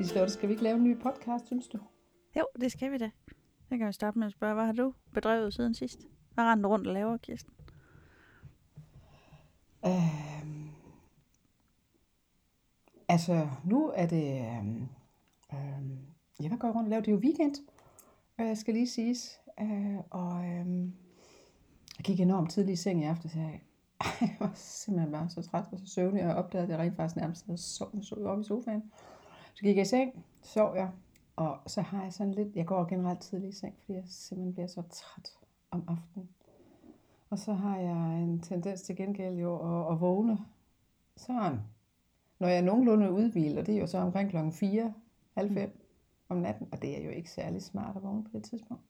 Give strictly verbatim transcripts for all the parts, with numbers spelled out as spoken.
Liselotte, skal vi ikke lave en ny podcast, synes du? Jo, det skal vi da. Så kan vi starte med at spørge, hvad har du bedrevet siden sidst? Hvad render du rundt og laver, Kirsten? Øhm, altså, nu er det... Øhm, øhm, ja, hvad går jeg rundt og laver? Det er jo weekend, øh, skal lige siges. Øh, og øhm, jeg gik enormt tidligt i seng i aftes. Jeg, jeg var simpelthen bare så træt og så søvnig, og jeg opdagede, at jeg rent faktisk nærmest havde sovet, sovet oppe i sofaen. Så gik jeg i seng, sov jeg, og så har jeg sådan lidt... Jeg går generelt tidligt i seng, fordi jeg simpelthen bliver så træt om aftenen. Og så har jeg en tendens til gengæld jo at, at vågne sådan, når jeg er nogenlunde udhvilet, og det er jo så omkring klokken fire, halv fem om natten, og det er jo ikke særlig smart at vågne på det tidspunkt.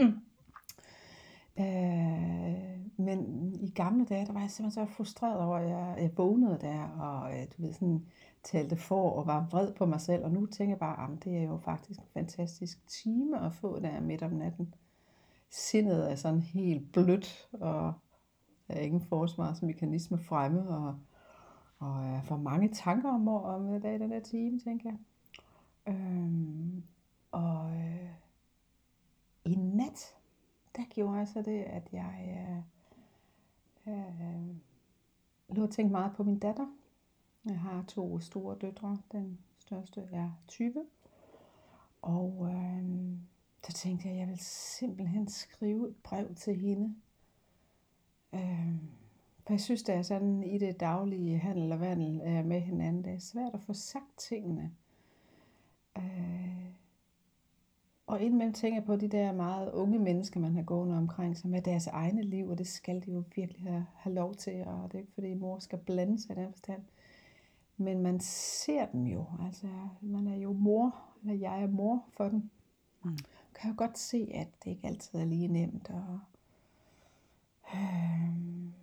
øh, men i gamle dage, der var jeg simpelthen så frustreret over, at jeg, jeg vågnede der, og du ved, sådan talte for og var vred på mig selv, og nu tænker jeg bare, at det er jo faktisk en fantastisk time at få der midt om natten. Sindet er sådan helt blødt, og der er ingen forsvarsmekanisme fremme, og, og jeg får mange tanker om, om det i den der time, tænker jeg. Øhm, og øh, i nat, der gjorde jeg så det, at jeg øh, øh, lå og tænkte meget på min datter. Jeg har to store døtre. Den største er tyve. Og øh, så tænkte jeg, at jeg vil simpelthen skrive et brev til hende. Øh, for jeg synes, det er sådan i det daglige handel og vandel øh, med hinanden. Det er svært at få sagt tingene. Øh, og indimellem tænker jeg på de der meget unge mennesker, man har gående omkring, som er deres egne liv, og det skal de jo virkelig have, have lov til. Og det er ikke fordi mor skal blande sig i den forstand. Men man ser dem jo. Altså, man er jo mor, eller jeg er mor for dem. Mm. Kan jo godt se, at det ikke altid er lige nemt. Og, øh,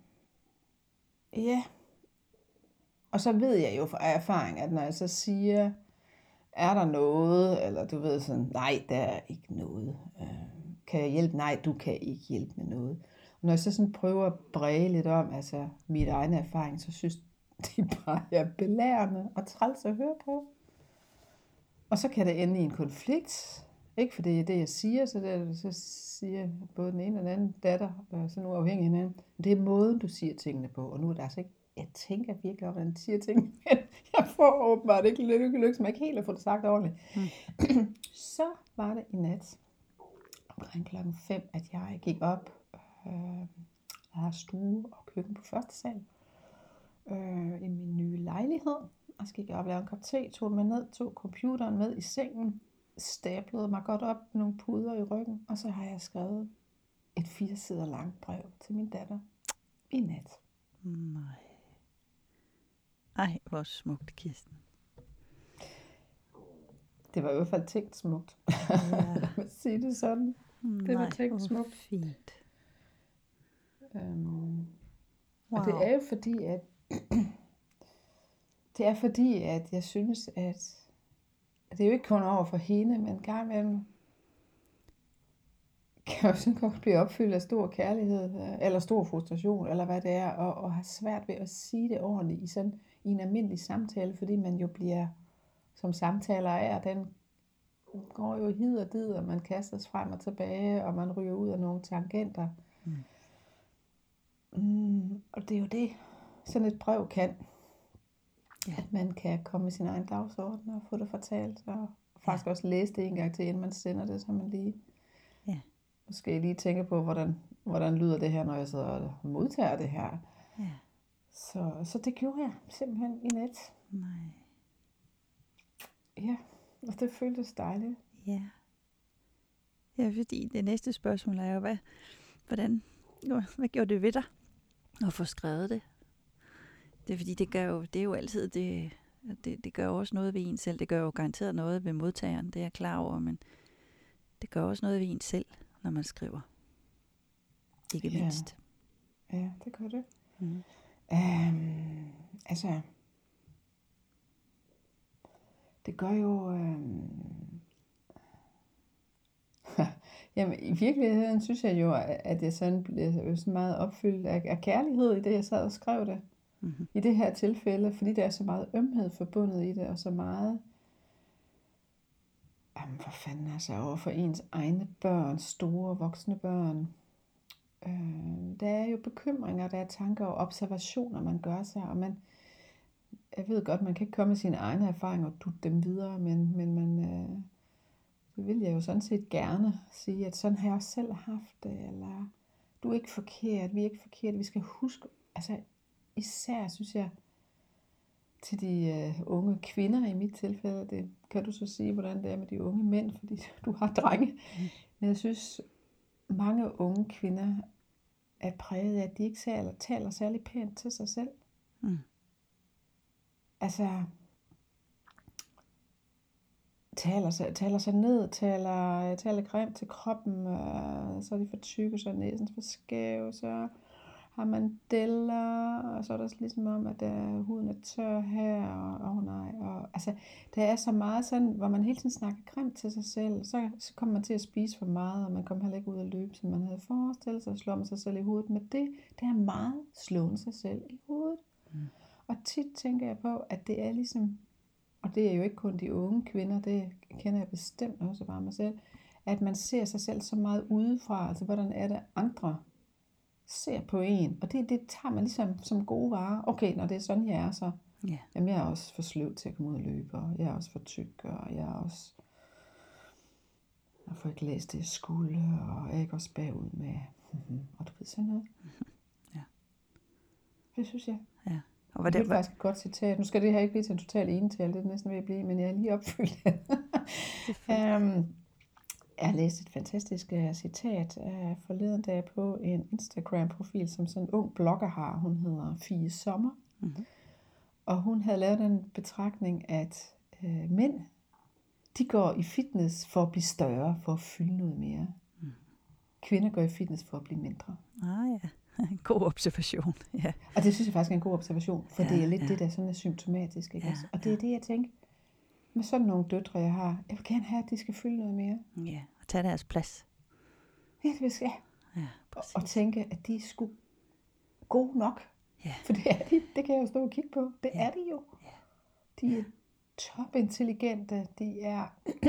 ja. Og så ved jeg jo fra erfaring, at når jeg så siger, er der noget, eller du ved sådan, nej, der er ikke noget. Øh, kan jeg hjælpe? Nej, du kan ikke hjælpe med noget. Og når jeg så sådan prøver at bræge lidt om, altså mit egen erfaring, så synes de bare er belærende og træls at høre på. Og så kan det ende i en konflikt. Ikke fordi det er det, jeg siger, så, det, så siger både den ene og den anden datter, der er sådan uafhængig af hinanden. Det er måden, du siger tingene på, og nu er der altså ikke, jeg tænker virkelig om, hvordan de siger tingene, men jeg får åbenbart ikke lykke, lykke, som jeg ikke helt har fået det sagt ordentligt. Mm. Så var det i nat, omkring klokken fem, at jeg gik op. Øh, jeg har stue og køkken på første sal øh, i min nye lejlighed. Og så gik jeg op og lavede en kop te, tog den med ned, tog computeren med i sengen, staplede mig godt op med nogle puder i ryggen, og så har jeg skrevet et fire sider langt brev til min datter i nat. Nej. Ej, hvor smukt, Kirsten. Det var i hvert fald tænkt smukt. Ja. Lad mig sige det sådan. Det var tænkt smukt. Fint. Øhm, wow. Og det er jo fordi, at det er fordi, at jeg synes, at det er jo ikke kun over for hende, men gang imellem kan jo sådan godt blive opfyldt af stor kærlighed, eller stor frustration, eller hvad det er, og, og have svært ved at sige det ordentligt i, sådan, i en almindelig samtale, fordi man jo bliver, som samtaler er, den går jo hid og did, og man kastes frem og tilbage, og man ryger ud af nogle tangenter. Mm. Mm, og det er jo det, sådan et brev kan. Ja. At man kan komme i sin egen dagsorden og få det fortalt, og faktisk ja. også læse det en gang til, inden man sender det, så man lige ja. måske lige tænker på, hvordan, hvordan lyder det her, når jeg sidder og modtager det her. Ja. Så, så det gjorde jeg simpelthen i nat. Nej. Ja, og det føltes dejligt. Ja. Ja, fordi det næste spørgsmål er jo, hvad, hvordan, hvad gjorde det ved dig at få skrevet det? Det er fordi, det, gør jo, det er jo altid, det, det, det gør jo også noget ved en selv. Det gør jo garanteret noget ved modtageren, det er jeg klar over, men det gør også noget ved en selv, når man skriver. Ikke ja. mindst. Ja, det gør det. Mm. Øhm, altså, det gør jo... Øhm, jamen, i virkeligheden synes jeg jo, at jeg sådan blev så meget opfyldt af, af kærlighed i det, jeg sad og skrev det. Mm-hmm. I det her tilfælde, fordi der er så meget ømhed forbundet i det, og så meget Jamen for fanden altså, over for ens egne børn, store voksne børn. Øh, der er jo bekymringer, der er tanker og observationer, man gør sig, og man, jeg ved godt, man kan ikke komme med sine egne erfaringer og dutte dem videre, men, men man, øh, det vil jeg jo sådan set gerne sige, at sådan har jeg også selv haft det, eller du er ikke forkert, vi er ikke forkert, vi skal huske, altså især synes jeg, til de øh, unge kvinder i mit tilfælde, det kan du så sige, hvordan det er med de unge mænd, fordi du har drenge, men jeg synes, mange unge kvinder er præget af, at de ikke taler, taler særlig pænt til sig selv. Mm. Altså, taler sig, taler sig ned, taler, taler grimt til kroppen, øh, så er de for tykke, så er næsen for skæv, så har man deller, og så er der ligesom om, at øh, huden er tør her, og åh oh nej, og altså, der er så meget sådan, hvor man hele tiden snakker grimt til sig selv, så, så kommer man til at spise for meget, og man kommer heller ikke ud at løbe, som man havde forestillet sig, og slår man sig selv i hovedet med det, det er meget slået sig selv i hovedet. Mm. Og tit tænker jeg på, at det er ligesom, og det er jo ikke kun de unge kvinder, det kender jeg bestemt også bare mig selv, at man ser sig selv så meget udefra, altså hvordan er det andre ser på en, og det, det tager man ligesom som gode varer. Okay, når det er sådan, jeg er, så Yeah. jamen, jeg er også for sløv til at komme ud og løbe, og jeg er også for tyk, og jeg er også, jeg får ikke læst det, jeg skulle, og jeg er ikke også bagud med, og du ved sådan noget. Ja. Det synes jeg. Ja. Og Og hvad det det, er hvad, faktisk et godt citat. Nu skal det her ikke blive til en total enetal, det er næsten ved at blive, men jeg er lige opfyldt. um, jeg har læst et fantastisk uh, citat uh, forleden dag på en Instagram-profil, som sådan en ung blogger har. Hun hedder Fie Sommer. mm-hmm. Og hun havde lavet den betragtning, at uh, mænd, de går i fitness for at blive større, for at fylde noget mere. Mm. Kvinder går i fitness for at blive mindre. Ah ja, god observation. Ja. Og det synes jeg faktisk er en god observation, for Ja, det er lidt ja. det, der sådan er symptomatisk. Ikke? Ja, også? Og det er det, jeg tænker, med sådan nogle døtre, jeg har, jeg vil gerne have, at de skal fylde noget mere. Ja, og tage deres plads. Ja, det vil jeg. Ja, og, og tænke, at de er sgu gode nok. Ja. For det er de. Det kan jeg jo stå og kigge på. Det Ja. er de jo. Ja. De er topintelligente. De er,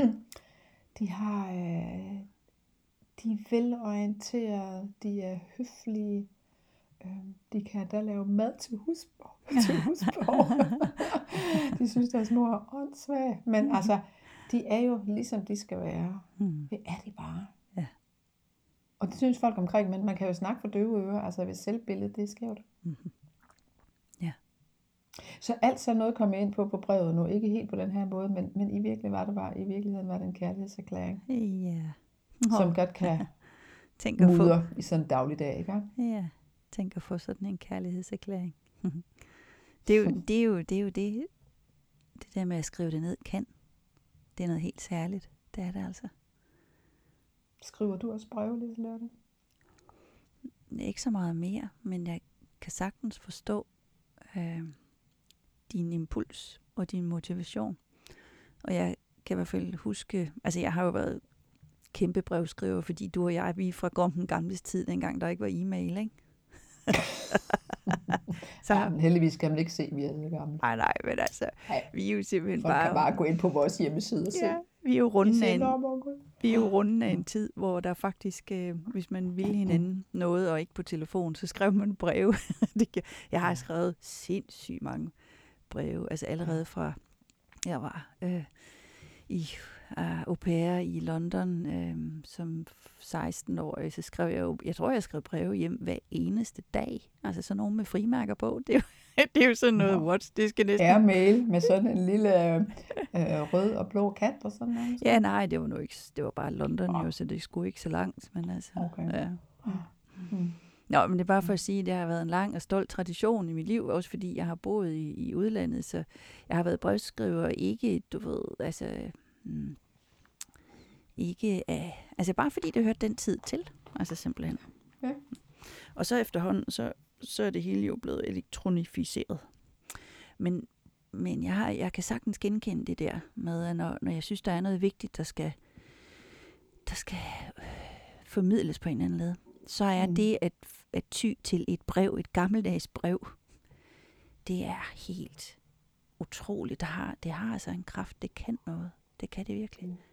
de har, øh, de er velorienterede. De er høflige. Øh, de kan da lave mad til husborg. til husborg. De synes, deres mor er åndssvag. Men altså, de er jo ligesom de skal være. Mm. Det er de bare. Ja. Og det synes folk omkring, men man kan jo snakke for døve ører. Altså, hvis selvbilledet, det er skævt. Mm-hmm. Ja. Så alt så noget kom jeg ind på på brevet nu. Ikke helt på den her måde, men, men i, virkeligheden var det bare, i virkeligheden var det en kærlighedserklæring. Ja. Som godt kan Tænk at få, mudre i sådan en dagligdag, ikke? ja, tænk at få sådan en kærlighedserklæring. det, er jo, det, er jo, det er jo det, det der med at skrive det ned kan. Det er noget helt særligt. Det er det altså. Skriver du også breve, Liselotte? Ikke så meget mere, men jeg kan sagtens forstå øh, din impuls og din motivation. Og jeg kan i hvert fald huske, altså jeg har jo været kæmpe brevskriver, fordi du og jeg, vi er fra Gompen gamles tid, dengang der ikke var e-mail, ikke? Så ja, men heldigvis kan man ikke se, at vi er så gamle. Nej, nej, men altså, Nej. vi er jo simpelthen Folk bare... kan bare gå ind på vores hjemmeside og se. Ja, vi er jo runden af en, en, vi er jo runden af en tid, hvor der faktisk, øh, hvis man ville hinanden noget, og ikke på telefon, så skrev man breve. Det, jeg har skrevet sindssygt mange breve, altså allerede fra, jeg var øh, i uh, au pair i London øh, som seksten-årig, så skrev jeg jo, jeg tror, jeg skrev breve hjem hver eneste dag. Altså sådan nogle med frimærker på. Det er jo, det er jo sådan noget, Nå. what? Det skal næsten... Airmail med sådan en lille øh, øh, rød og blå kat og sådan noget. Ja, nej, det var nu ikke, det var bare London Oh. jo, så det skulle ikke så langt, men altså, Okay. ja. Mm. Nå, men det er bare for at sige, at det har været en lang og stolt tradition i mit liv, også fordi jeg har boet i, i udlandet, så jeg har været brevskriver, ikke, du ved, altså, mm, ikke, uh, altså bare fordi det hørte den tid til, altså simpelthen. Ja. Og så efterhånden, så, så er det hele jo blevet elektronificeret. Men, men jeg, har, jeg kan sagtens genkende det der med, at når, når jeg synes, der er noget vigtigt, der skal, der skal øh, formidles på en eller anden led, så er mm. det at, at ty til et brev, et gammeldags brev, det er helt utroligt. Det har, det har altså en kraft, det kan noget. Det kan det virkelig.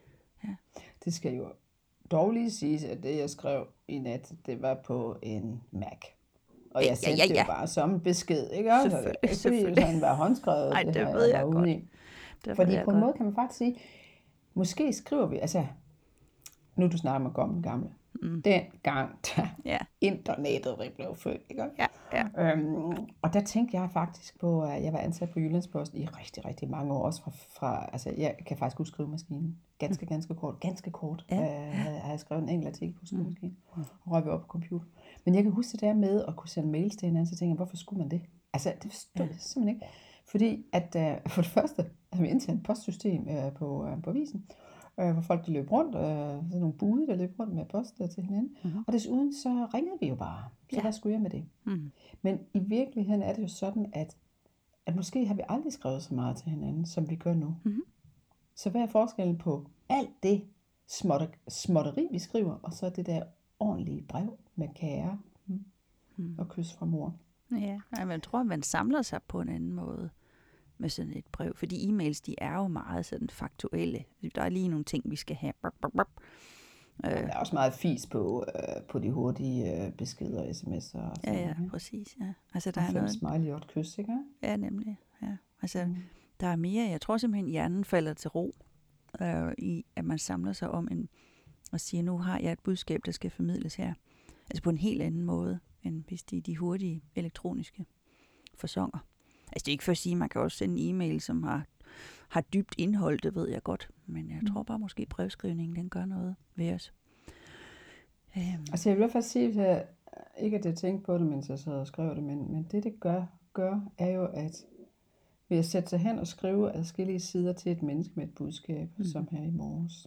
Ja. Det skal jo dog lige siges, at det, jeg skrev i nat, det var på en Mac. Og Ja, jeg sendte ja, det jo ja. bare som besked, ikke også? Selvfølgelig, Ikke fordi det selvfølgelig. sådan var håndskrevet, Ej, det det her, ved jeg var jeg ude godt. i. Det ved Fordi jeg på en godt. måde kan man faktisk sige, måske skriver vi, altså, nu du snakker med gamle gamle, Mm. den gang, da Ja, internettet blev født, ikke? ja, ja. Øhm, og der tænkte jeg faktisk på, at jeg var ansat på Jyllandsposten i rigtig, rigtig mange år, også fra, fra altså jeg kan faktisk huske skrivemaskinen, ganske, ganske kort, ganske kort, Ja, øh, ja. havde, havde jeg skrevet en enkelt artikel på skrivemaskinen, Mm. og røg vi op på computer. Men jeg kan huske det der med at kunne sende mails til hinanden, så tænkte jeg, hvorfor skulle man det? Altså, det forstod Ja. jeg simpelthen ikke. Fordi at uh, for det første havde vi indtaget et postsystem uh, på, uh, på avisen, uh, hvor folk de løb rundt, uh, sådan nogle bude, der løb rundt med post uh, til hinanden. Mhm. Og desuden så ringede vi jo bare. Så Ja. hvad skulle jeg med det? Mm. Men i virkeligheden er det jo sådan, at, at måske har vi aldrig skrevet så meget til hinanden, som vi gør nu. Mhm. Så hvad er forskellen på alt det småtter, småtteri, vi skriver, og så det der ordentlige brev med kære mm, Mm. og kys fra mor? Ja, Ej, men jeg tror, man samler sig på en anden måde med sådan et brev. Fordi e-mails, de er jo meget sådan faktuelle. Der er lige nogle ting, vi skal have. Brr, brr, brr. Der Øh, er også meget fis på, øh, på de hurtige øh, beskeder og sms'er. Og ja, sådan, ja, ikke? præcis. Ja. Altså, der Og er fem noget... smiley og et kys, ikke? Ja, nemlig. Ja. Altså, Mm. der er mere. Jeg tror simpelthen, hjernen falder til ro øh, i, at man samler sig om en, og siger, nu har jeg et budskab, der skal formidles her. Altså på en helt anden måde, end hvis det er de hurtige elektroniske fasonger. Altså det er ikke for at sige, at man kan også sende en e-mail, som har, har dybt indhold, det ved jeg godt. Men jeg Mm. tror bare måske, brevskrivningen, den gør noget ved os. Øhm, Altså jeg vil i hvert fald sige, at jeg, ikke at jeg tænkte på det, mens jeg sad og skrev det, men, men det det gør, gør, er jo, at ved at sætte sig hen og skrive adskillige sider til et menneske med et budskab, Mhm. mm. som her i morges,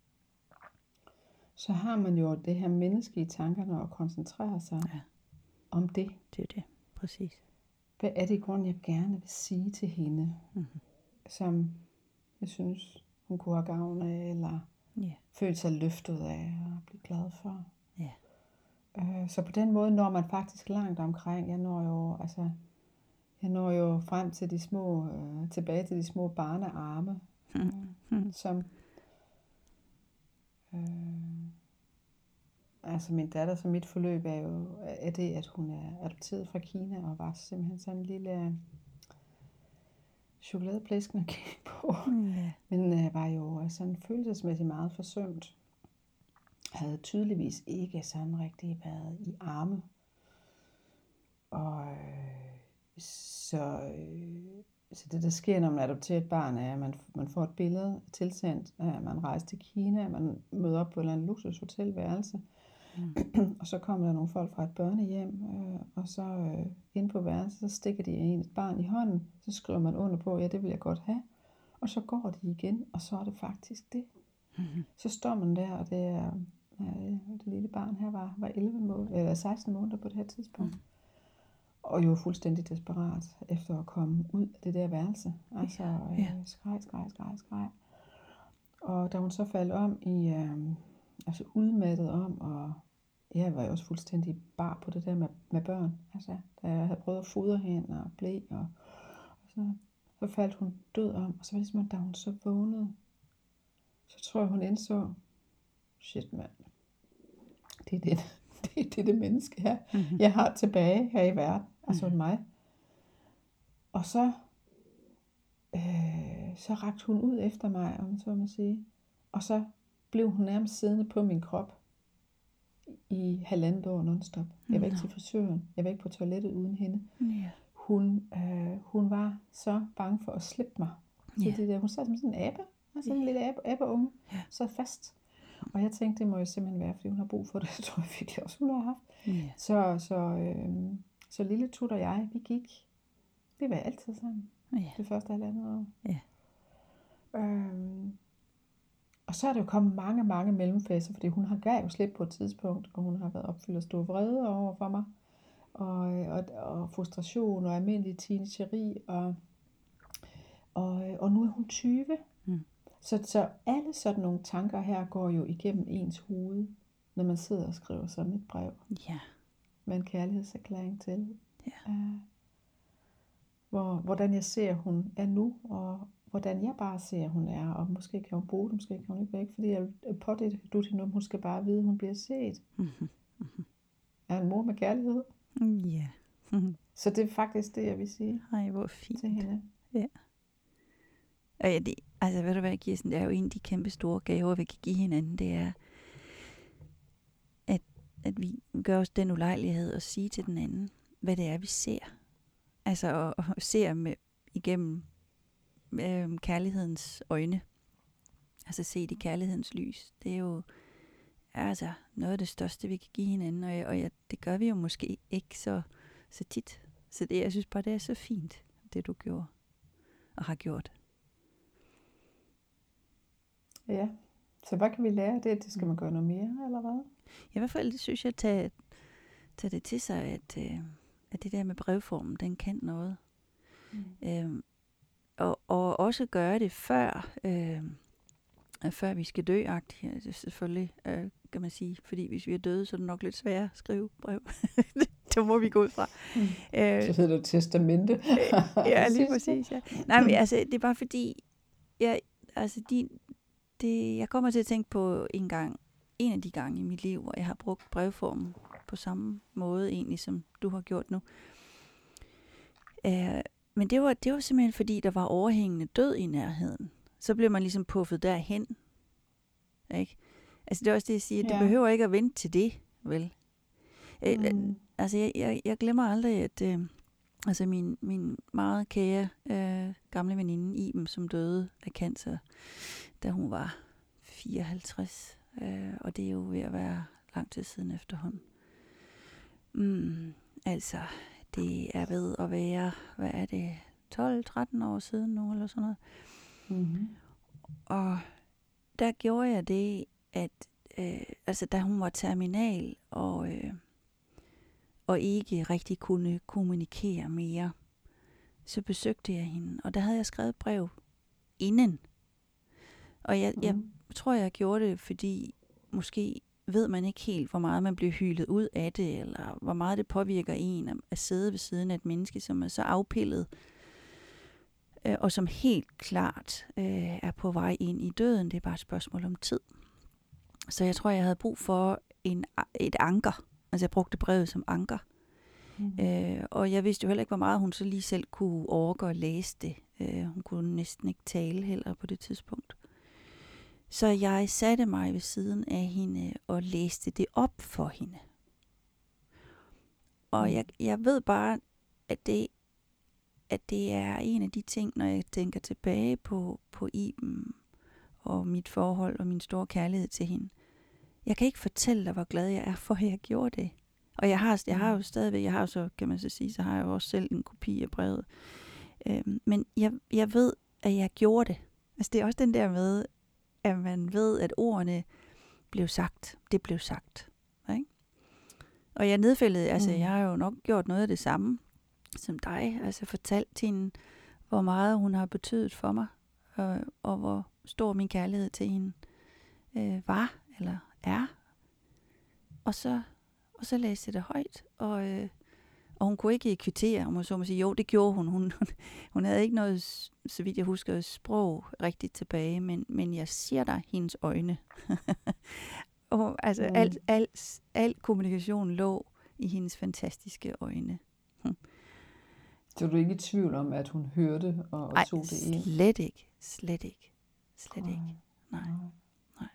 så har man jo det her menneske i tankerne og koncentrerer sig Ja. om det. det er det, præcis. Hvad er det i grunden, jeg gerne vil sige til hende, Mhm. som jeg synes, hun kunne have gavn af, eller Ja. føle sig løftet af og blive glad for. Ja. Øh, Så på den måde når man faktisk langt omkring. Jeg når jo, altså, jeg når jo frem til de små, øh, tilbage til de små barnearme, øh, Mhm. som, øh, altså min datter, så mit forløb er jo, er det, at hun er adopteret fra Kina, og var simpelthen sådan en lille chokoladeplæsken at kigge på. Ja. Men øh, var jo sådan følelsesmæssigt meget forsømt. Havde tydeligvis ikke sådan rigtig været i arme. Og øh, så, øh, så det der sker, når man adopterer et barn, er, at man, man får et billede tilsendt, at man rejser til Kina, man møder op på et eller andet luksushotelværelse, Mm. og så kommer der nogle folk fra et børnehjem, øh, og så øh, inde på værelset, så stikker de en et barn i hånden, så skriver man under på, ja, det vil jeg godt have, og så går de igen, og så er det faktisk det. Mhm. Så står man der, og det er, ja, det lille barn her var, var elleve måneder, eller seksten måneder på det her tidspunkt. Mhm. Og jo fuldstændig desperat efter at komme ud af det der værelse. Altså øh, ja. skreg, skreg, skreg, skreg. Og da hun så faldt om i, øh, altså udmattet om, og jeg var jo også fuldstændig bar på det der med, med børn. Altså, da jeg havde prøvet at fodre hende og blæ, og, og så, så faldt hun død om. Og så var det simpelthen, da hun så vågnede, så tror jeg, hun indså, shit mand, det er det, det, er det, det menneske her, Mhm. jeg har tilbage her i verden, altså Mhm. mig. Og så, øh, så rakte hun ud efter mig, om man så må sige. Og så blev hun nærmest siddende på min krop i halvandet år nonstop. Jeg var ikke Nå. til frisøren. Jeg var ikke på toilettet uden hende. Ja. Hun, øh, hun var så bange for at slippe mig. Så Ja. det der, hun sad som sådan en abe. Altså sådan en lille abe, abeunge. Ja. Sad fast. Og jeg tænkte, det må jo simpelthen være, fordi hun har brug for det. Det tror jeg virkelig også, hun har haft. Ja. Så, så, øh, så lille Tut og jeg, vi gik. Vi var altid sammen. Ja. Det første halvandet år. Ja. Øhm, og så er der jo kommet mange, mange mellemfaser, fordi hun har gav jo slip på et tidspunkt, og hun har været opfyldt af stor vrede over for mig, og, og, og frustration og almindelig teenageri, og, og, og nu er hun tyve. Mm. Så, så alle sådan nogle tanker her går jo igennem ens hoved, når man sidder og skriver sådan et brev Ja. med en kærlighedserklæring til. Ja. Uh, hvor, hvordan jeg ser, hun er nu, og hvordan jeg bare ser, hun er, og måske kan hun bruge det, måske kan hun ikke væk, fordi jeg vil pådætte du til noget, hun skal bare vide, at hun bliver set. Mhm. Mhm. Er en mor med kærlighed. Ja. Mhm. Så det er faktisk det, jeg vil sige Ej, hvor til fint. hende. Ja. Og ja, det, altså ved du hvad, Kirsten, det er jo en af de kæmpe store gaver, vi kan give hinanden, det er, at, at vi gør os den ulejlighed at sige til den anden, hvad det er, vi ser. Altså, og, og ser med, igennem øh, kærlighedens øjne. Altså set i kærlighedens lys. Det er jo altså noget af det største, vi kan give hinanden, og, og ja, det gør vi jo måske ikke så, så tit. Så det, jeg synes bare, det er så fint, det du gjorde og har gjort. Ja, så hvad kan vi lære af det? Det skal man gøre noget mere, eller hvad? I hvert fald, det synes jeg, tager tage det til sig, at, øh, at det der med brevformen, den kan noget. Mm. Øhm, og, og også gøre det før, øh, før vi skal dø-agtigt. Ja, det er selvfølgelig, øh, kan man sige. Fordi hvis vi er døde, så er det nok lidt sværere at skrive brev. Det må vi gå ud fra. Mm. Øh, så hedder det testamente. Ja, lige præcis. Ja. Nej, men altså, det er bare fordi, jeg, altså, de, det, jeg kommer til at tænke på en gang, en af de gange i mit liv, hvor jeg har brugt brevformen på samme måde egentlig, som du har gjort nu. Uh, men det var, det var simpelthen fordi, der var overhængende død i nærheden. Så blev man ligesom puffet derhen. Ikke? Altså det er også det, jeg siger, ja. Det behøver ikke at vente til det, vel? Uh, mm. Altså jeg, jeg, jeg glemmer aldrig, at uh, altså min, min meget kære uh, gamle veninde Iben, som døde af cancer, da hun var fireoghalvtreds. Uh, og det er jo ved at være lang tid siden efterhånden. Mm, altså, det er ved at være, hvad er det, tolv tretten år siden nu, eller sådan noget. Mm-hmm. Og der gjorde jeg det, at øh, altså, da hun var terminal, og, øh, og ikke rigtig kunne kommunikere mere, så besøgte jeg hende, og der havde jeg skrevet brev inden. Og jeg, mm. jeg tror, jeg gjorde det, fordi måske ved man ikke helt, hvor meget man bliver hylet ud af det, eller hvor meget det påvirker en at sidde ved siden af et menneske, som er så afpillet, øh, og som helt klart øh, er på vej ind i døden. Det er bare et spørgsmål om tid. Så jeg tror, jeg havde brug for en, et anker. Altså jeg brugte brevet som anker. Mm. Øh, og jeg vidste jo heller ikke, hvor meget hun så lige selv kunne overgå at læse det. Øh, hun kunne næsten ikke tale heller på det tidspunkt. Så jeg satte mig ved siden af hende og læste det op for hende. Og jeg, jeg ved bare, at det, at det er en af de ting, når jeg tænker tilbage på, på Iben og mit forhold og min store kærlighed til hende. Jeg kan ikke fortælle dig, hvor glad jeg er for, at jeg gjorde det. Og jeg har, jeg har jo stadigvæk, jeg har jo så, kan man så sige, så har jeg jo også selv en kopi af brevet. Øhm, men jeg, jeg ved, at jeg gjorde det. Altså det er også den der med, at man ved, at ordene blev sagt. Det blev sagt. Ikke? Og jeg nedfældede, altså mm. jeg har jo nok gjort noget af det samme som dig. Altså fortalt hende, hvor meget hun har betydet for mig, og, og hvor stor min kærlighed til hende øh, var, eller er. Og så, og så læste jeg det højt, og, øh, og hun kunne ikke kvittere, om man så må sige. Jo, det gjorde hun. Hun, hun havde ikke noget, så vidt jeg husker, sprog rigtigt tilbage, men, men jeg siger dig hendes øjne. og altså, mm. al, al, al kommunikation lå i hendes fantastiske øjne. Hm. Så er du ikke i tvivl om, at hun hørte og, og Ej, tog det ind? slet ikke. Slet ikke. Slet ikke. Nej. Nej.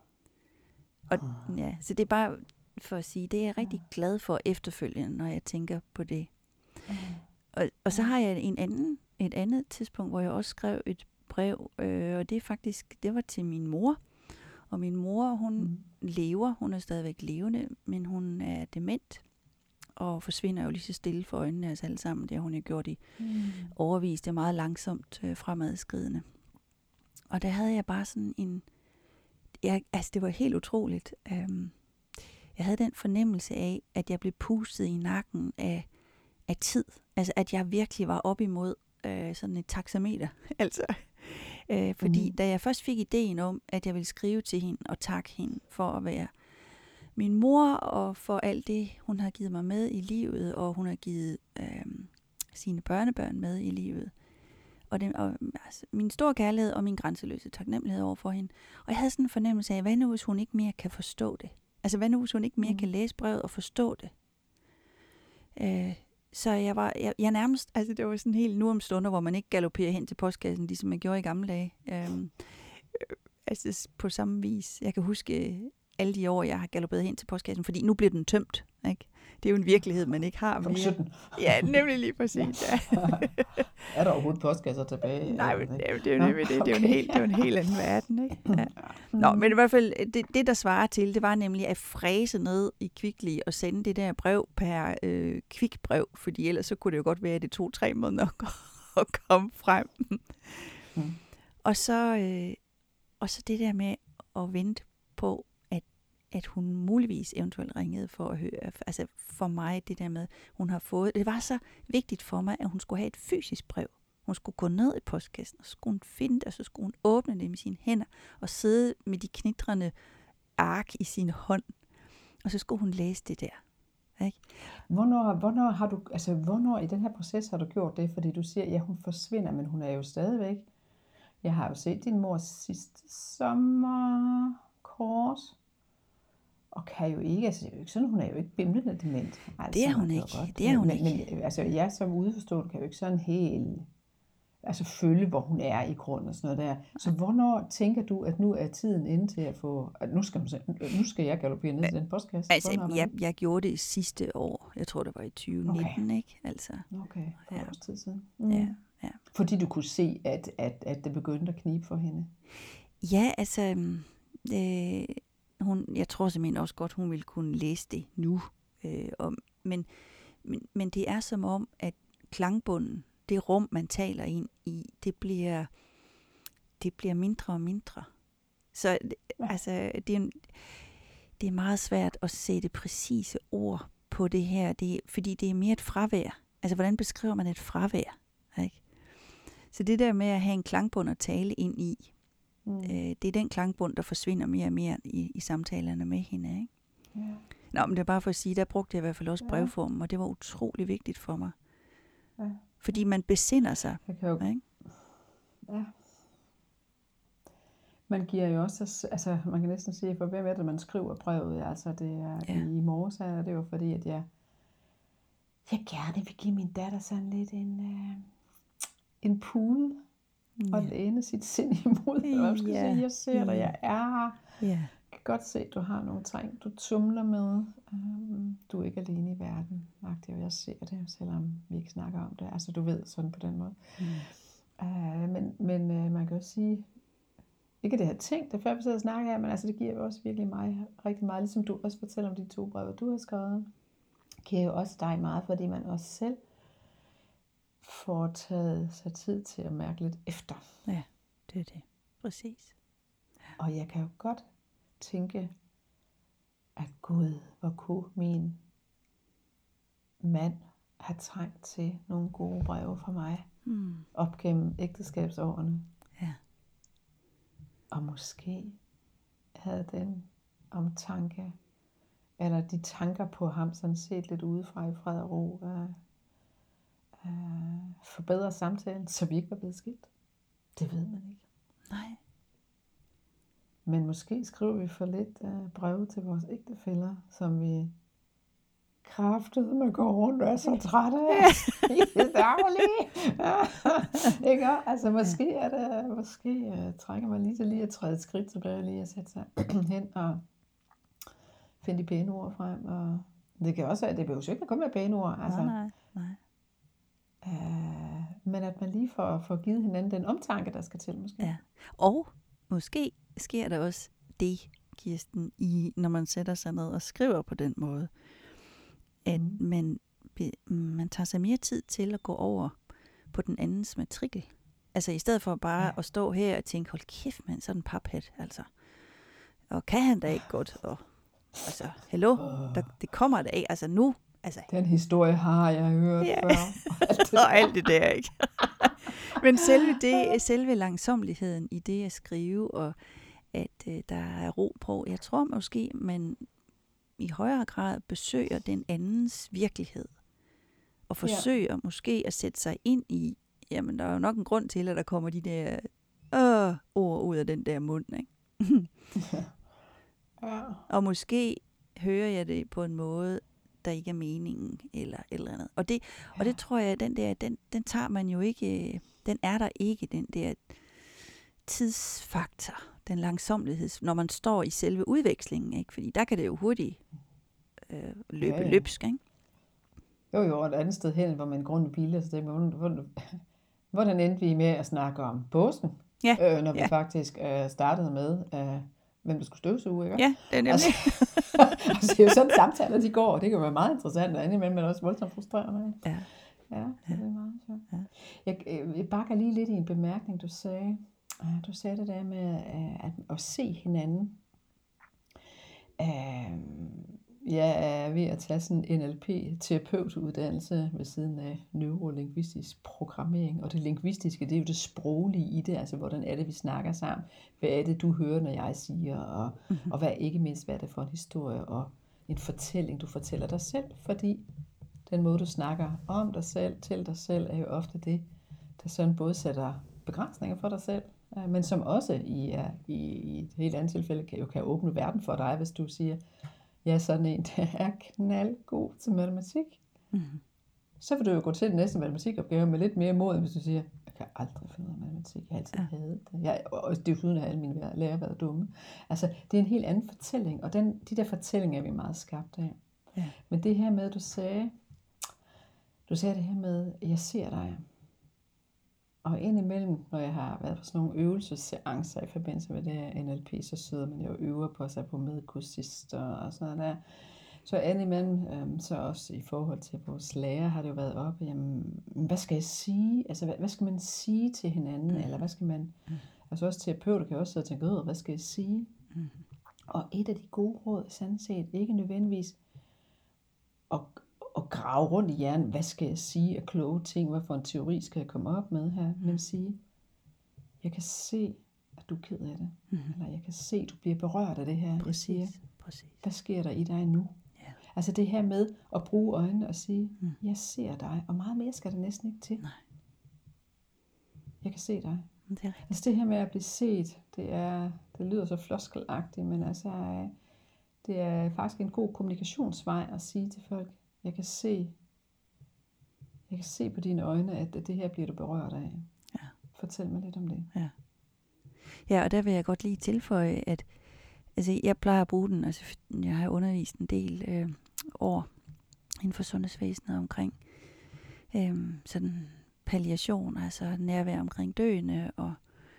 Og ja, så det er bare for at sige, det er jeg rigtig glad for efterfølgende, når jeg tænker på det. Mm. Og, og så har jeg en anden, et andet tidspunkt, hvor jeg også skrev et brev, øh, og det er faktisk, det var til min mor. Og min mor, hun mm. lever, hun er stadigvæk levende, men hun er dement, og forsvinder jo lige så stille for øjnene af os alle sammen. Det har hun jo gjort i mm. overvis. Det er meget langsomt øh, fremadskridende. Og der havde jeg bare sådan en, jeg, altså det var helt utroligt. Øhm, jeg havde den fornemmelse af, at jeg blev pustet i nakken af, af tid. Altså at jeg virkelig var op imod øh, sådan et taxameter. altså, øh, fordi mm. da jeg først fik ideen om, at jeg ville skrive til hende og takke hende for at være min mor, og for alt det, hun har givet mig med i livet, og hun har givet øh, sine børnebørn med i livet. og, det, og altså, min store kærlighed og min grænseløse taknemmelighed over for hende. Og jeg havde sådan en fornemmelse af, hvad nu hvis hun ikke mere kan forstå det? Altså hvad nu hvis hun ikke mere mm. kan læse brevet og forstå det? Øh, så jeg var, jeg, jeg nærmest, altså det var sådan helt nu om stunder, hvor man ikke galopperer hen til postkassen, ligesom man gjorde i gamle dage. Øh, øh, altså på samme vis. Jeg kan huske alle de år, jeg har galopperet hen til postkassen, fordi nu bliver den tømt, ikke? Det er jo en virkelighed, man ikke har mere. Ja, nemlig lige præcis, ja. Er der overhovedet postkasser tilbage? Nej, men det er jo, det er jo nemlig det. Det er jo en helt, det er jo en helt anden verden, ikke? Ja. Nå, men i hvert fald, det, det der svarer til, det var nemlig at fræse ned i Kvickly og sende det der brev per øh, kvikbrev, fordi ellers så kunne det jo godt være, at det tog tre måneder at komme frem. Mm. Og, så, øh, og så det der med at vente på, at hun muligvis eventuelt ringede for at høre, altså for mig det der med, hun har fået, det var så vigtigt for mig, at hun skulle have et fysisk brev. Hun skulle gå ned i postkassen, og så skulle hun finde det, og så skulle hun åbne det med sine hænder, og sidde med de knitrende ark i sin hånd, og så skulle hun læse det der. Ikke? Hvornår, hvornår har du, altså hvornår i den her proces har du gjort det? Fordi du siger, ja hun forsvinder, men hun er jo stadigvæk. Jeg har jo set din mor sidste sommer kort. Og kan jo ikke, altså det er jo ikke sådan, hun er jo ikke bimlende dement. Altså, det er hun ikke, godt, det er hun men, ikke. Men altså jeg som udforstående kan jo ikke sådan helt, altså følge, hvor hun er i grunden og sådan noget der. Så hvornår tænker du, at nu er tiden inde til at få, at nu skal, nu skal jeg galoppere ned i den postkasse? Altså jeg, jeg gjorde det sidste år, jeg tror det var i tyve nitten, okay. Ikke? Altså. Okay, for ja. års tid siden. Mm. Ja, ja. Fordi du kunne se, at, at, at det begyndte at knibe for hende? Ja, altså... Øh, Hun, jeg tror simpelthen også godt, hun ville kunne læse det nu. Øh, og, men, men, men det er som om, at klangbunden, det rum, man taler ind i, det bliver, det bliver mindre og mindre. Så ja. altså, det, er, det er meget svært at sætte præcise ord på det her, det, fordi det er mere et fravær. Altså, hvordan beskriver man et fravær? Ikke? Så det der med at have en klangbund at tale ind i, Mm. Øh, det er den klangbund, der forsvinder mere og mere i, i samtalerne med hende. Ikke? Ja. Nå, men det er bare for at sige, der brugte jeg i hvert fald også brevformen, og det var utrolig vigtigt for mig. Ja. Fordi man besinder sig. Jeg kan jo... Ikke? Ja. Man giver jo også, altså man kan næsten sige, for hvem er det, man skriver brevet? Altså det er ja. i, i morges, er det jo fordi, at jeg, jeg gerne vil give min datter sådan lidt en, øh, en pude. Og ja. læne sit sind imod. Jeg skal ja. sige, jeg ser dig, jeg er her. Ja. Jeg kan godt se, at du har nogle ting, du tumler med. Um, du er ikke alene i verden. Jeg ser det, selvom vi ikke snakker om det. Altså du ved, sådan på den måde. Mm. Uh, men men uh, man kan jo sige, ikke det her ting, det er før vi sidder og snakker her, men altså det giver jo også virkelig mig rigtig meget, ligesom du også fortæller om de to breve, du har skrevet. Det giver jo også dig meget, fordi man også selv får taget sig tid til at mærke lidt efter. Ja, det er det. Præcis. Ja. Og jeg kan jo godt tænke, at Gud, hvor kunne min mand have trængt til nogle gode breve fra mig, mm. op gennem ægteskabsårene. Ja. Og måske havde den omtanke, eller de tanker på ham, sådan set lidt udefra i fred og ro, uh, Uh, forbedre samtalen, så vi ikke var blevet skilt. Det ved man ikke. Nej. Men måske skriver vi for lidt uh, breve til vores ægtefæller, som vi kraftedeme går rundt og er så trætte af i det daglige. Ikke? Altså måske er det, måske uh, trænger man lige til lige at træde et skridt tilbage, lige at sætte sig hen og finde de pæne ord frem. Og det kan også være, det behøver jo ikke at komme med pæne ord. Altså. Nej, nej, nej. Uh, men at man lige får, får givet hinanden den omtanke, der skal til, måske. Ja. Og måske sker der også det, Kirsten, i, når man sætter sig ned og skriver på den måde, at mm. man, man tager sig mere tid til at gå over på den andens matrikel. Altså i stedet for bare ja. at stå her og tænke, hold kæft mand, sådan en paphat, altså. Og kan han da ikke godt? Og, altså, hello, der, det kommer da ikke, altså nu. Altså, den historie har jeg hørt ja. før. Og alt det der, ikke? Men selve det, selve langsomligheden i det at skrive, og at øh, der er ro på, jeg tror måske, man i højere grad besøger den andens virkelighed, og forsøger ja. måske at sætte sig ind i jamen der er jo nok en grund til, at der kommer de der øh, ord ud af den der mund, ikke? Ja. Og måske hører jeg det på en måde, der ikke er meningen, eller et eller andet. Og det, ja. og det tror jeg, den der, den, den tager man jo ikke, den er der ikke, den der tidsfaktor, den langsomlighed, når man står i selve udvekslingen, ikke? Fordi der kan det jo hurtigt øh, løbe Ja, ja. løbsk, ikke? Jo, jo, og et andet sted hen, hvor man grundigt bilder, så tænker man, hvordan, hvordan endte vi med at snakke om påsken, Ja, øh, når vi ja. faktisk øh, startede med, øh, hvem der skulle støvsuge, ikke? Ja, det er nemlig. Altså, altså, det er jo sådan samtaler, de går, og det kan være meget interessant, og indimellem er det også voldsomt frustrerende. Ikke? Ja. Ja, så det er meget sjovt. Ja. Jeg, øh, jeg bakker lige lidt i en bemærkning, du sagde. Øh, Du sagde det der med øh, at, at se hinanden. Øh, Jeg er ved at tage sådan en N L P-terapeutuddannelse ved siden af neurolingvistisk programmering. Og det lingvistiske, det er jo det sproglige i det. Altså, hvordan er det, vi snakker sammen? Hvad er det, du hører, når jeg siger? Og, Mhm. og hvad ikke mindst, hvad er det for en historie og en fortælling, du fortæller dig selv? Fordi den måde, du snakker om dig selv, til dig selv, er jo ofte det, der sådan både sætter begrænsninger for dig selv, øh, men som også i, er- i, i et helt andet tilfælde kan, jo kan åbne verden for dig, hvis du siger, jeg er sådan en, der er knaldgod til matematik. Mhm. Så vil du jo gå til den næste matematikopgave med lidt mere mod, hvis du siger, jeg kan aldrig finde ud af matematik, jeg har altid Ja. hadet det. Jeg, og det er jo uden at alle mine lærere været dumme. Altså, det er en helt anden fortælling, og den, de der fortællinger er vi meget skabt af. Ja. Men det her med, du sagde, du sagde det her med, jeg ser dig. Og indimellem, når jeg har været på sådan nogle øvelsesseancer i forbindelse med det her N L P, så sidder man jo og øver på sig på medkursister og sådan noget der. Så indimellem, øhm, så også i forhold til vores lærer, har det jo været oppe, jamen, hvad skal jeg sige? Altså, hvad, hvad skal man sige til hinanden? Mm. Eller hvad skal man... Mm. Altså også terapeuter kan også sidde og tænke, "Øh, hvad skal jeg sige?" Mhm. Og et af de gode råd, sådan set, ikke nødvendigvis at, at grave rundt i hjernen, hvad skal jeg sige af kloge ting, hvad for en teori skal jeg komme op med her, men sige, jeg kan se, at du er ked af det, Mhm. eller jeg kan se, at du bliver berørt af det her. Jeg siger, Præcis, præcis. hvad sker der i dig nu? Ja. Altså det her med at bruge øjnene og sige, Mm. jeg ser dig, og meget mere skal der næsten ikke til. Nej. Jeg kan se dig. Det er rigtigt. Altså det her med at blive set, det er, det lyder så floskelagtigt, men altså, øh, det er faktisk en god kommunikationsvej at sige til folk, jeg kan se, jeg kan se på dine øjne, at det her bliver du berørt af. Ja. Fortæl mig lidt om det. Ja, og der vil jeg godt lige tilføje, at altså, jeg plejer at bruge den, altså jeg har undervist en del øh, år inden for sundhedsvæsenet omkring øh, sådan palliation, altså nærvær omkring døende, og,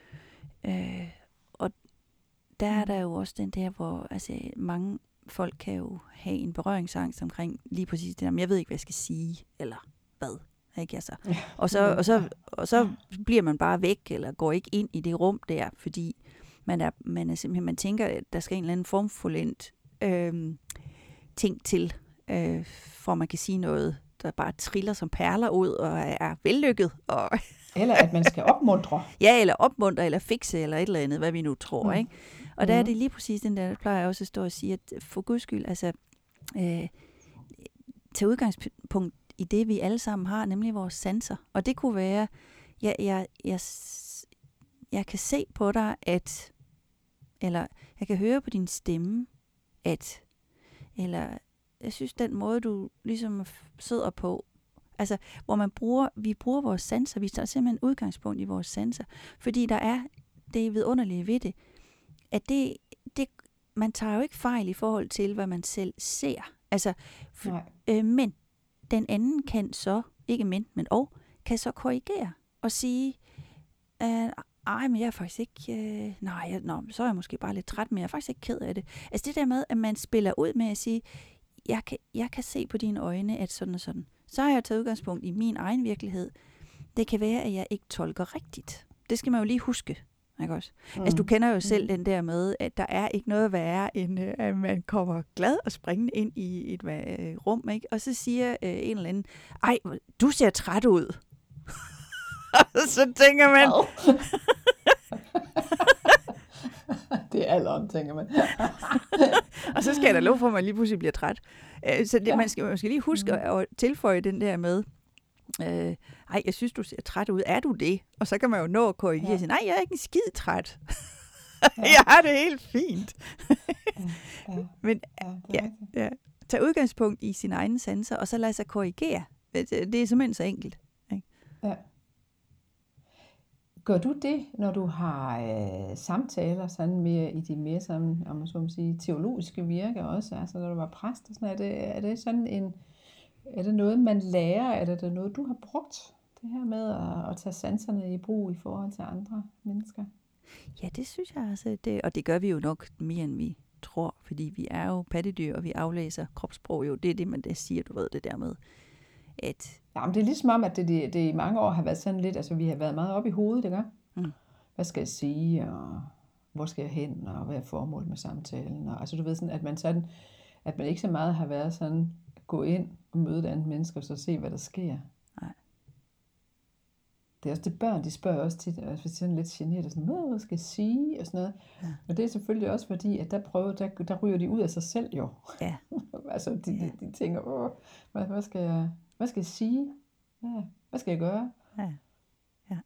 øh, og der er der jo også den der, hvor altså, mange folk kan jo have en berøringsangst omkring lige præcis det der, men jeg ved ikke, hvad jeg skal sige, eller hvad. Ikke, altså. Ja. Og, så, og, så, og så bliver man bare væk, eller går ikke ind i det rum der, fordi man er, man er simpelthen, man tænker, at der skal en eller anden form for lent, øh, ting til, øh, for man kan sige noget, der bare triller som perler ud, og er vellykket. Og Eller at man skal opmuntre. ja, eller opmuntre, eller fikse, eller et eller andet, hvad vi nu tror, Mm. ikke? Og der er Mhm. det lige præcis den der, der plejer jeg også at stå og sige, at for guds skyld, altså, øh, tage udgangspunkt i det, vi alle sammen har, nemlig vores sanser. Og det kunne være, jeg, jeg, jeg, s- jeg kan se på dig, at, eller jeg kan høre på din stemme, at, eller jeg synes, den måde, du ligesom f- sidder på, altså, hvor man bruger, vi bruger vores sanser, vi tager simpelthen udgangspunkt i vores sanser, fordi der er det vidunderlige ved det, at det, det, man tager jo ikke fejl i forhold til, hvad man selv ser. Altså, for, Nej. øh, men den anden kan så, ikke men, men og, kan så korrigere og sige, øh, ej, men jeg er faktisk ikke, øh, nej, jeg, nå, så er jeg måske bare lidt træt, men jeg er faktisk ikke ked af det. Altså det der med, at man spiller ud med at sige, jeg kan, jeg kan se på dine øjne, at sådan og sådan. Så har jeg taget udgangspunkt i min egen virkelighed. Det kan være, at jeg ikke tolker rigtigt. Det skal man jo lige huske. Ikke også? Mm. Altså, du kender jo selv den der med, at der er ikke noget værre, end øh, at man kommer glad og springende ind i et øh, rum, ikke? Og så siger øh, en eller anden, ej, du ser træt ud. Og så tænker man, Det er alderen, tænker man. og så skal jeg da lov for, at man lige pludselig bliver træt. Øh, så det, Ja. man, skal, man skal lige huske Mhm. at, at tilføje den der med, Øh, ej, jeg synes, du ser træt ud. Er du det? Og så kan man jo nå at korrigere Ja. og sige, nej, jeg er ikke en skid træt. Ja. Jeg har det helt fint. Ja, ja, Men ja, det er ja, rigtigt. ja, tag udgangspunkt i sine egne sanser, og så lad sig korrigere. Det det er simpelthen så enkelt. Ja. Gør du det, når du har øh, samtaler sådan mere i de mere sådan, om man så må sige, teologiske virke også, altså når du var præst og sådan, er det, er det sådan en, er det noget, man lærer, eller er det noget, du har brugt, det her med at, at tage sanserne i brug i forhold til andre mennesker? Ja, det synes jeg altså. Det, og det gør vi jo nok mere, end vi tror, fordi vi er jo pattedyr, og vi aflæser kropssprog jo. Det er det, man det siger, du ved, det der med, at Ja, men det er ligesom om, at det, det, det i mange år har været sådan lidt, altså vi har været meget oppe i hovedet, ikke? Mm. Hvad skal jeg sige, og hvor skal jeg hen, og hvad er formålet med samtalen, og altså du ved sådan, at man sådan, at man ikke så meget har været sådan, gå ind og møde et andet menneske, og så se, hvad der sker. Nej. Det er også det børn, de spørger også tit, og hvis de er sådan lidt generet, og sådan, hvad skal jeg sige, og sådan noget. Ja. Og det er selvfølgelig også fordi, at der prøver, der, der ryger de ud af sig selv jo. Ja. altså de, Ja. de, de tænker, åh, hvad, hvad, skal jeg, hvad skal jeg sige? Ja, hvad skal jeg gøre? Ja. Ja.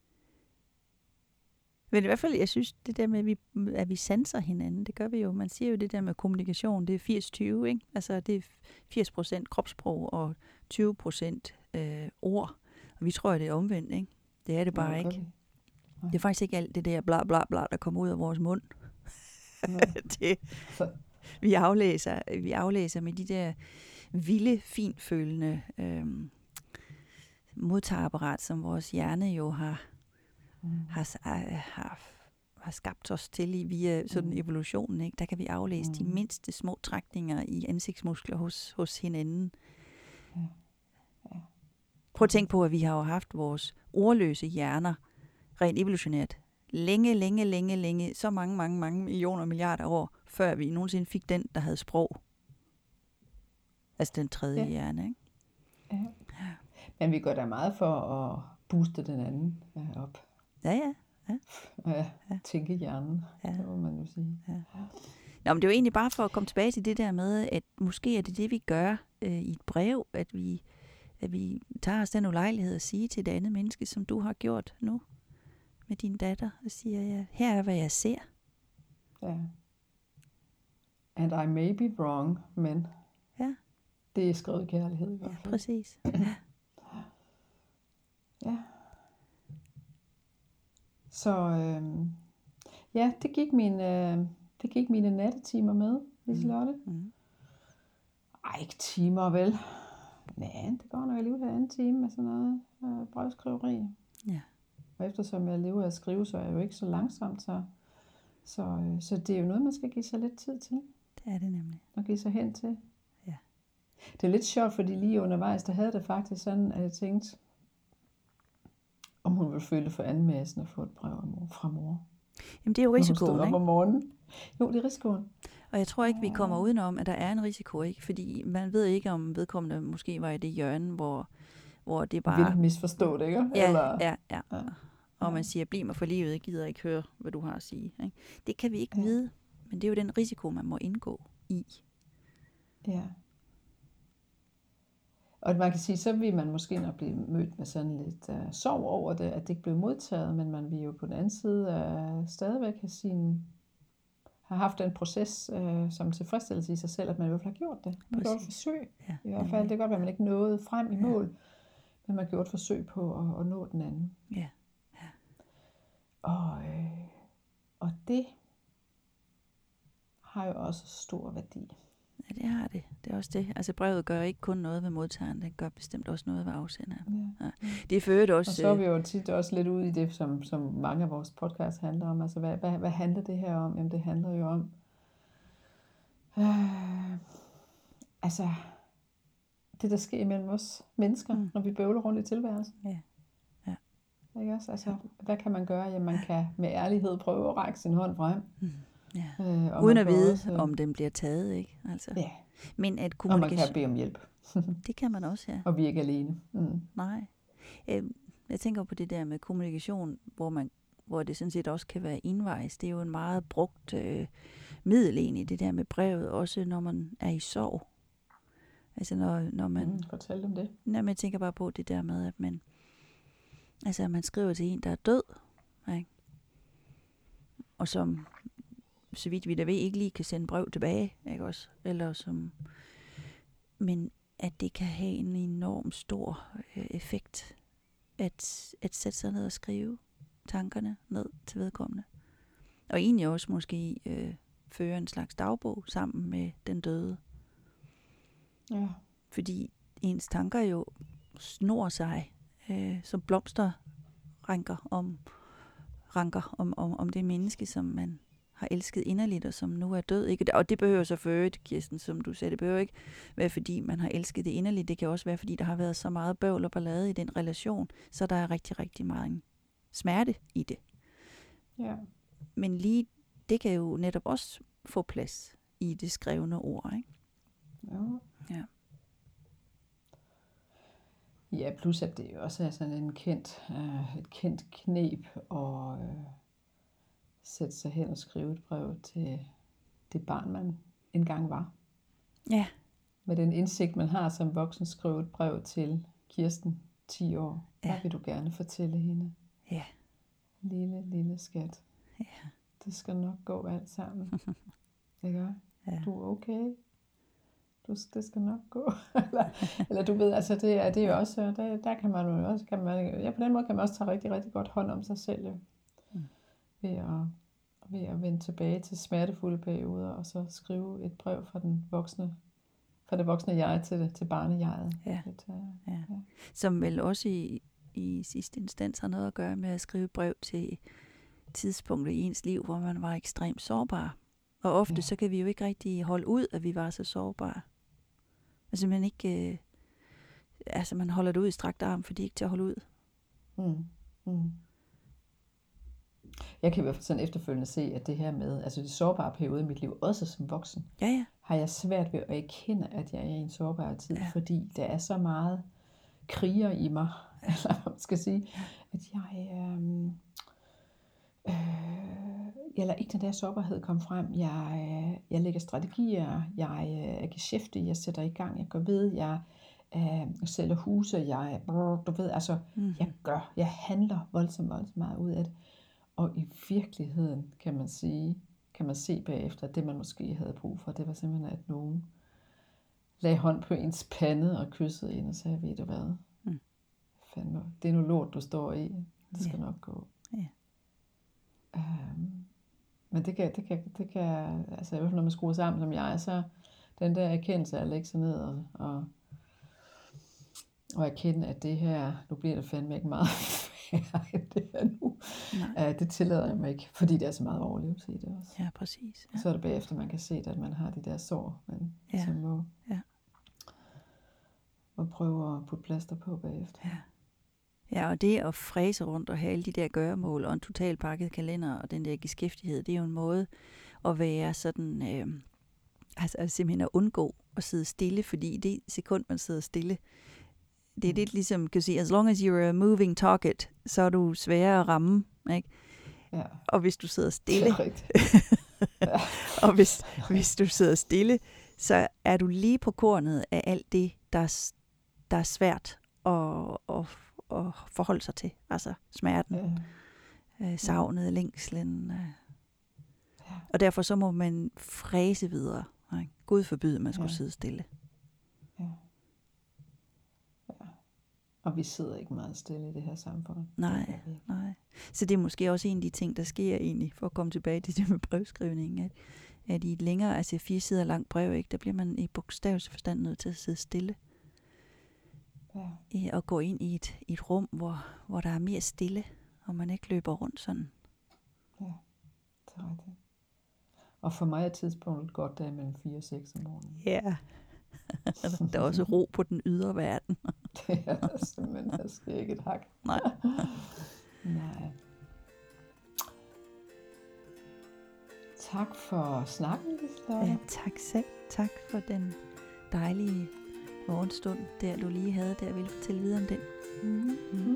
Men i hvert fald, jeg synes, det der med, at vi, at vi sanser hinanden, det gør vi jo. Man siger jo det der med kommunikation, det er firs tyve, ikke? Altså, det er firs procent kropssprog og tyve procent øh, ord. Og vi tror, at det er omvendt, ikke? Det er det bare Nå, det gør ikke. vi. Det er faktisk ikke alt det der bla bla bla, der kommer ud af vores mund. Nå. det, Så, vi, aflæser, vi aflæser med de der vilde, finfølende øh, modtagerapparat, som vores hjerne jo har, mm, har, har, har skabt os til i via sådan Mm. evolutionen. Ikke? Der kan vi aflæse de Mm. mindste små trækninger i ansigtsmuskler hos, hos hinanden. ja. Ja. Prøv at tænke på, at vi har jo haft vores ordløse hjerner rent evolutionært længe, længe, længe, længe, så mange, mange, mange millioner, milliarder år, før vi nogensinde fik den, der havde sprog. Altså den tredje Ja. hjerne, ikke? Ja. Men vi gør da meget for at booste den anden ja, op. Ja, ja. Ja, tænke hjernen, Ja. det må man jo sige. Nå, men det er jo egentlig bare for at komme tilbage til det der med, at måske er det det, vi gør øh, i et brev, at vi, at vi tager os den ulejlighed at sige til det andet menneske, som du har gjort nu med din datter, og siger, ja, her er, hvad jeg ser. Ja. And I may be wrong, men Ja, det er skrevet i kærlighed i hvert ja fald. præcis. Ja. Så øhm, ja, det gik, min, øh, det gik mine nattetimer med, Liselotte. Mm. Ej, ikke timer vel. Nej, det går nok alligevel en anden time med sådan noget øh, brevskriveri. Ja. Og eftersom jeg lever af at skrive, så er jeg jo ikke så langsomt, så, så, øh, så det er jo noget, man skal give sig lidt tid til. Det er det nemlig. Og give sig hen til. Ja. Det er lidt sjovt, fordi lige undervejs, der havde det faktisk sådan, at jeg tænkte, om hun ville føle det for anmassende at få et brev fra mor. Jamen det er jo Når hun stod risikoen, op ikke? om morgenen. Jo, det er risikoen. Og jeg tror ikke, vi kommer udenom, at der er en risiko, ikke? Fordi man ved ikke, om vedkommende måske var i det hjørne, hvor, hvor det bare... Vil misforstå det, ikke? Ja, Eller... ja, ja. Ja. Og man siger, bliv mig for livet, jeg gider ikke høre, hvad du har at sige. Ikke? Det kan vi ikke Ja. vide, men det er jo den risiko, man må indgå i. Ja. Og man kan sige, så vil man måske nok blive mødt med sådan lidt uh, sorg over det, at det ikke blev modtaget, men man vil jo på den anden side uh, stadigvæk have, sin, have haft en proces uh, som tilfredsstillelse i sig selv, at man i hvert fald har gjort det. Man har gjort et Præcis. forsøg. Ja, I hvert fald, det kan godt være, at man ikke nåede frem i Ja. mål, men man gjorde et forsøg på at, at nå den anden. Ja. Og, øh, og det har jo også stor værdi. Ja, det har det. Det er også det. Altså brevet gør ikke kun noget ved modtageren, det gør bestemt også noget ved afsenderen. Ja. Det er for øvrigt også... Og så er vi jo tit også lidt ude i det, som, som mange af vores podcasts handler om. Altså, hvad, hvad, hvad handler det her om? Jamen, det handler jo om... Øh, altså, det, der sker imellem os mennesker, Mm. mm. når vi bøvler rundt i tilværelsen. Ja. Ja. Ikke også? Altså, hvad kan man gøre? Jamen, man kan med ærlighed prøve at række sin hånd frem. Mm. Ja. Øh, og Uden man at kan vide, også, øh, om den bliver taget, ikke? Altså. Ja, Men at og man kan kommunikation... bede om hjælp. Det kan man også, ja. Og vi er ikke alene. Mm. Nej. Øh, Jeg tænker på det der med kommunikation, hvor man hvor det sådan set også kan være indvejs. Det er jo en meget brugt øh, middel egentlig, det der med brevet, også når man er i sorg. Altså når, når man... Mm, fortæl dem det. Når man tænker bare på det der med, at man... Altså, man skriver til en, der er død, ikke? Og som, så vidt vi da ved, ikke lige kan sende brev tilbage, ikke også? Eller som... Men at det kan have en enorm stor øh, effekt, at, at sætte sig ned og skrive tankerne ned til vedkommende. Og egentlig også måske øh, føre en slags dagbog sammen med den døde. Ja. Fordi ens tanker jo snor sig øh, som blomster ranker om, ranker om, om, om det menneske, som man har elsket inderligt, og som nu er død. Ikke? Og det behøver så for øvrigt, Kirsten, som du sagde, det behøver ikke være, fordi man har elsket det inderligt. Det kan også være, fordi der har været så meget bøvl og ballade i den relation, så der er rigtig, rigtig meget smerte i det. Ja. Men lige det kan jo netop også få plads i det skrevne ord, ikke? Ja. Ja. Ja, plus at det jo også er sådan en kendt, øh, et kendt knep at øh, sætte sig hen og skrive et brev til det barn, man engang var. Ja. Med den indsigt, man har som voksen, skrive et brev til Kirsten, ti år. Ja. Hvad vil du gerne fortælle hende? Ja. Lille, lille skat. Ja. Det skal nok gå alt sammen. Ikke? Ja. Du er okay. Du, det skal nok gå. eller, eller du ved, altså det er, det er jo også, der, der kan man jo også, kan man, ja, på den måde kan man også tage rigtig, rigtig godt hånd om sig selv, jo. Mm. Ved, at, ved at vende tilbage til smertefulde perioder, og så skrive et brev fra den voksne, fra det voksne jeg til, det, til barnejeget. Ja. Et, uh, Ja. ja. Som vel også i, i sidste instans har noget at gøre med at skrive brev til tidspunkter i ens liv, hvor man var ekstremt sårbar. Og ofte Ja. så kan vi jo ikke rigtig holde ud, at vi var så sårbare. Altså man ikke, øh, altså man holder det ud i strakt arm, fordi ikke til at holde ud. Mm. Mm. Jeg kan i hvert fald sådan efterfølgende se, at det her med, altså det sårbare periode i mit liv, også som voksen, Ja, ja. har jeg svært ved at erkende, at jeg er i en sårbar tid, Ja. fordi der er så meget kriger i mig, eller hvad man skal sige, at jeg, øh, øh, jeg lader ikke den der sårbarhed komme frem. Jeg, øh, jeg lægger strategier, jeg øh, er geschæftig, jeg sætter i gang, jeg går ved, jeg øh, sælger huse, jeg, du ved, altså, Mm-hmm. jeg gør, jeg handler voldsomt, voldsomt meget ud af det. Og i virkeligheden, kan man sige, kan man se bagefter, at det man måske havde brug for, det var simpelthen, at nogen lagde hånd på ens pande og kyssede en og sagde, ved du hvad, Mm. fandme, det er nu lort, du står i, det skal Ja. nok gå. Ja. Um, men det kan, det kan, det kan, altså i hvert fald når man skruer sammen som jeg, så den der erkendelse af at lægge sig ned og, og, og erkende, at det her, nu bliver det fandme ikke meget færre end det her nu. Uh, det tillader jeg mig ikke, fordi det er så meget overlevelse i det også. Ja, præcis. Ja. Så er det bagefter, man kan se, at man har de der sår, man Ja. ligesom må, Ja. må prøve at putte plaster på bagefter. Ja. Ja, og det at fræse rundt og have alle de der gøremål og en total pakket kalender og den der beskæftighed, det er jo en måde at være sådan, øh, altså, altså simpelthen at undgå at sidde stille, fordi i det sekund, man sidder stille, det er lidt ligesom, kan du sige, as long as you're a moving target, så er du sværere at ramme, ikke? Ja. Og hvis du sidder stille, Det er rigtigt. Ja. og hvis, hvis du sidder stille, så er du lige på kornet af alt det, der er, der er svært at, at, at forholde sig til. Altså smerten, Ja. øh, savnet, længslen. Øh. Ja. Og derfor så må man fræse videre. Ikke? Gud forbyde, at man skulle Ja. sidde stille. Ja. Ja. Og vi sidder ikke meget stille i det her samfund. Nej, Det gør vi ikke. nej. Så det er måske også en af de ting, der sker egentlig, for at komme tilbage til det med brevskrivningen, at, at i et længere, altså fire sider langt brev, ikke, der bliver man i bogstavsforstand nødt til at sidde stille. Ja. I, og gå ind i et, i et rum, hvor, hvor der er mere stille, og man ikke løber rundt sådan. Ja, det er rigtigt. Og for mig er tidspunktet godt, der er mellem fire og seks om morgenen. Ja. Der er også ro på den ydre verden. Det er der simpelthen altså ikke et hak. Nej. Nej. Tak for snakken, Liselotte. Ja, tak selv. Tak for den dejlige morgenstund, der du lige havde, der ville fortælle videre om den. Mm-hmm.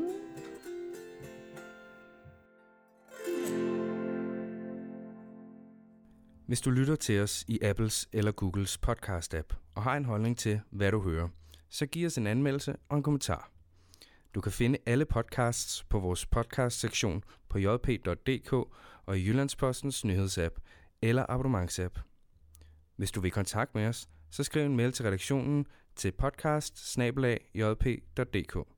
Hvis du lytter til os i Apples eller Googles podcast-app og har en holdning til, hvad du hører, så giv os en anmeldelse og en kommentar. Du kan finde alle podcasts på vores podcast-sektion på j p punktum d k og i Jyllandspostens nyhedsapp eller abonnementsapp. Hvis du vil i kontakt med os, så skriv en mail til redaktionen til podcast bindestreg j p punktum d k.